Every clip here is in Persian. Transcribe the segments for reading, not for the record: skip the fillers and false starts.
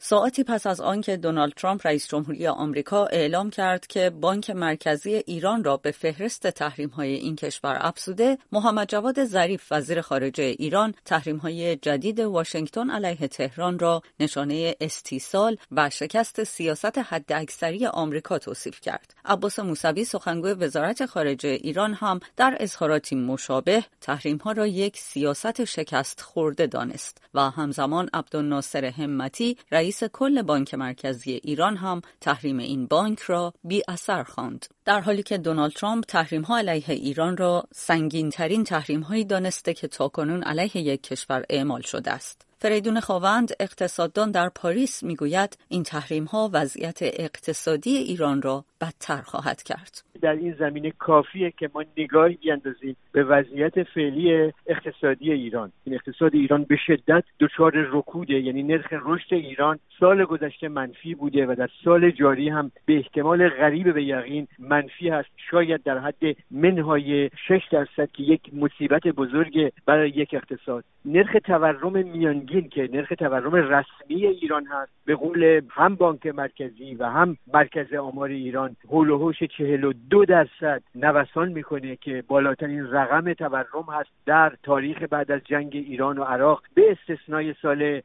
ساعتی پس از آنکه دونالد ترامپ رئیس جمهوری آمریکا اعلام کرد که بانک مرکزی ایران را به فهرست تحریم‌های این کشور افزوده، محمد جواد ظریف وزیر خارجه ایران تحریم‌های جدید واشنگتن علیه تهران را نشانه استیصال و شکست سیاست حداکثری آمریکا توصیف کرد. عباس موسوی سخنگوی وزارت خارجه ایران هم در اظهاراتی مشابه تحریم‌ها را یک سیاست شکست خورده دانست و همزمان عبدالناصر همتی رئیس کل بانک مرکزی ایران هم تحریم این بانک را بی اثر خواند. در حالی که دونالد ترامپ تحریم‌ها علیه ایران را سنگین‌ترین تحریم‌هایی دانسته که تاکنون علیه یک کشور اعمال شده است. فریدون خاوند اقتصاددان در پاریس میگوید این تحریم‌ها وضعیت اقتصادی ایران را بدتر خواهد کرد. در این زمینه کافیه که ما نگاهی بیندازیم به وضعیت فعلی اقتصادی ایران. این اقتصاد ایران به شدت دچار رکوده، یعنی نرخ رشد ایران سال گذشته منفی بوده و در سال جاری هم به احتمال غریب به یقین منفی هست، شاید در حد منهای 6% که یک مصیبت بزرگ برای یک اقتصاد. نرخ تورم میانگین که نرخ تورم رسمی ایران هست، به قول هم بانک مرکزی و هم مرکز آمار ایران هول و هوش 42% نوسان میکنه که بالاترین رقم تورم هست در تاریخ بعد از جنگ ایران و عراق به استثنای سال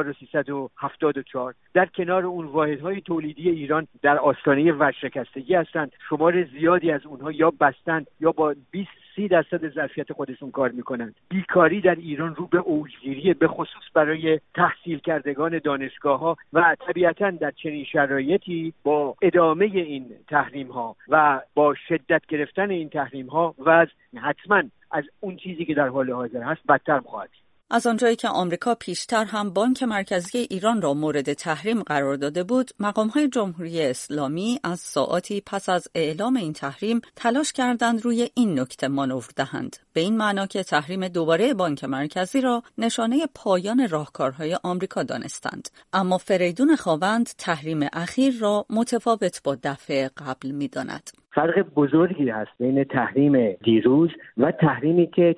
1374. در کنار اون واحدهای تولیدی ایران در آستانه ورشکستگی هستند. شمار زیادی از اونها یا بستند یا با 20-30% ظرفیت خودشون کار میکنند. بیکاری در ایران رو به اوجگیریه، به خصوص برای تحصیل کردگان دانشگاه‌ها و طبیعتاً در چنین شرایطی با ادامه این تحریم‌ها و با شدت گرفتن این تحریم‌ها وضع حتماً از اون چیزی که در حال حاضر هست بدتر خواهد. از آنجایی که آمریکا پیشتر هم بانک مرکزی ایران را مورد تحریم قرار داده بود، مقام‌های جمهوری اسلامی از ساعاتی پس از اعلام این تحریم تلاش کردند روی این نکته مانور دهند، به این معنا که تحریم دوباره بانک مرکزی را نشانه پایان راهکارهای آمریکا دانستند. اما فریدون خاوند تحریم اخیر را متفاوت با دفعه قبل می‌داند. فرق بزرگی هست بین تحریم دیروز و تحریمی که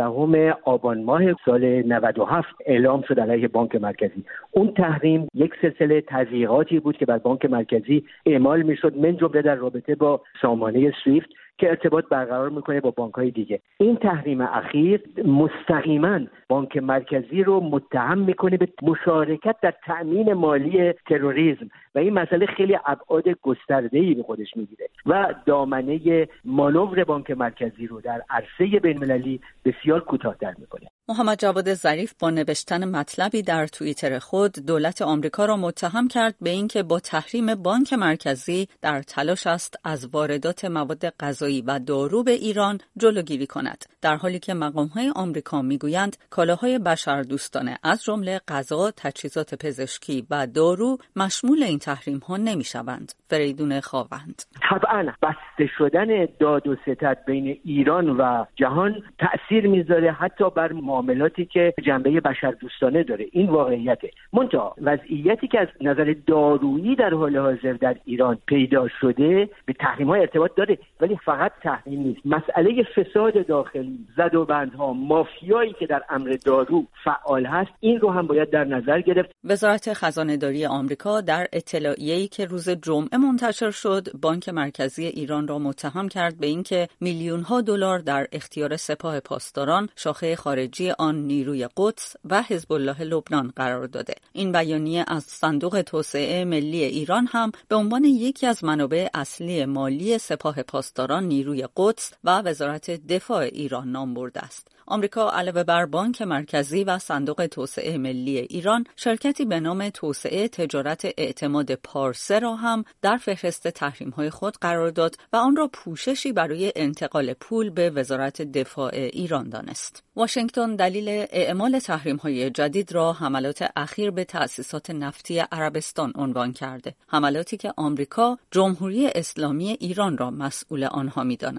14 آبان ماه سال 97 اعلام شد علیه بانک مرکزی. اون تحریم یک سلسله تضییقاتی بود که بر بانک مرکزی اعمال میشد، من جمله در رابطه با سامانه سویفت که ارتباط برقرار میکنه با بانک‌های دیگه. این تحریم اخیر مستقیما بانک مرکزی رو متهم میکنه به مشارکت در تأمین مالی تروریسم و این مسئله خیلی ابعاد گسترده‌ای به خودش میگیره و دامنه مانور بانک مرکزی رو در عرصه بین‌المللی بسیار کوتاه‌تر میکنه. محمد جواد ظریف با نوشتن مطلبی در توییتر خود دولت آمریکا را متهم کرد به اینکه با تحریم بانک مرکزی در تلاش است از واردات مواد غذایی و دارو به ایران جلوگیری کند، در حالی که مقام‌های آمریکا میگویند کالاهای بشردوستانه از جمله غذا، تجهیزات پزشکی و دارو مشمول این تحریم‌ها نمی‌شوند. فریدون خاوند: طبعاً بسته شدن داد و ستد بین ایران و جهان تأثیر میذاره حتی بر معاملاتی که جنبه بشردوستانه داره. این واقعیته. منتها وضعیتی که از نظر دارویی در حال حاضر در ایران پیدا شده به تحریم‌ها ارتباط داره، ولی فقط تحریم نیست. مسئله فساد داخلی، زدوبندها، مافیایی که در امر دارو فعال هست، این رو هم باید در نظر گرفت. وزارت خزانه‌داری آمریکا در اطلاعیه‌ای که روز جمعه منتشر شد، بانک مرکزی ایران را متهم کرد به اینکه میلیون‌ها دلار در اختیار سپاه پاسداران، شاخه خارجی آن نیروی قدس و حزب الله لبنان قرار داده. این بیانیه از صندوق توسعه ملی ایران هم به عنوان یکی از منابع اصلی مالی سپاه پاسداران، نیروی قدس و وزارت دفاع ایران نام برده است. آمریکا علاوه بر بانک مرکزی و صندوق توسعه ملی ایران، شرکتی به نام توسعه تجارت اعتماد پارسه را هم در فهرست تحریم‌های خود قرار داد و آن را پوششی برای انتقال پول به وزارت دفاع ایران دانست. واشنگتن دلیل اعمال تحریم‌های جدید را حملات اخیر به تأسیسات نفتی عربستان عنوان کرده، حملاتی که آمریکا جمهوری اسلامی ایران را مسئول آنها می‌داند.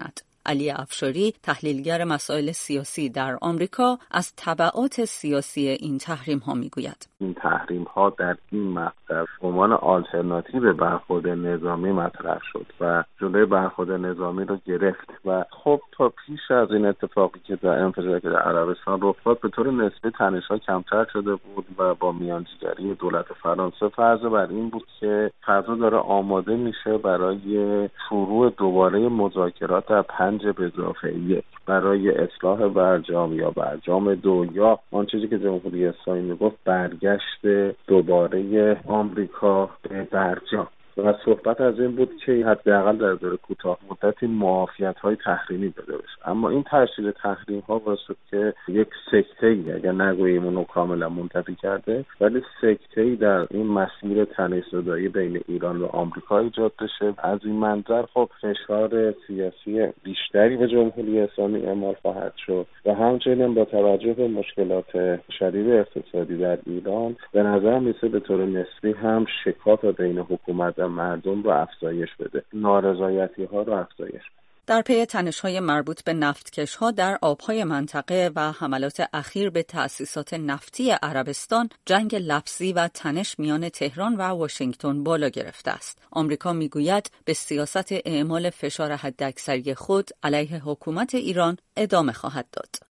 علی افشاری، تحلیلگر مسائل سیاسی در آمریکا، از تبعات سیاسی این تحریم‌ها میگوید. این تحریم‌ها در این مقطع به عنوان آلترناتیو به برخورد نظامی مطرح شد و جلوی برخورد نظامی رو گرفت و خب تا پیش از این اتفاقی که در انفجاری که در عربستان رخ داد به طور نسبی تنش‌ها کمتر شده بود و با میانجیگری دولت فرانسه فرض بر این بود که فضا داره آماده میشه برای شروع دوباره مذاکرات در 5+1 برای اصلاح برجام یا برجام 2 یا آن چیزی که جمهوری اسلامی میگفت برگشت دوباره آمریکا به برجام. و صحبت از این بود که حداقل در دوره کوتاه مدتی معافیت‌های تحریمی بده بشه. اما این تشدید تحریم‌ها باعث شد که یک سکته‌ای، اگر نگوییم اونو کاملا منتفی کرده، ولی سکته‌ای در این مسیر تنش‌زدایی بین ایران و آمریکا ایجاد بشه. از این منظر خب فشار سیاسی بیشتری به جمهوری اسلامی اعمال خواهد شد و همچنین با توجه به مشکلات شدید اقتصادی در ایران به نظر میسه به طور نسبی هم شکاف بین حکومت مردم رو افزایش بده، نارضایتی‌ها رو افزایش بده. در پی تنش‌های مربوط به نفتکش‌ها در آب‌های منطقه و حملات اخیر به تأسیسات نفتی عربستان، جنگ لفظی و تنش میان تهران و واشنگتن بالا گرفته است. آمریکا میگوید به سیاست اعمال فشار حداکثری خود علیه حکومت ایران ادامه خواهد داد.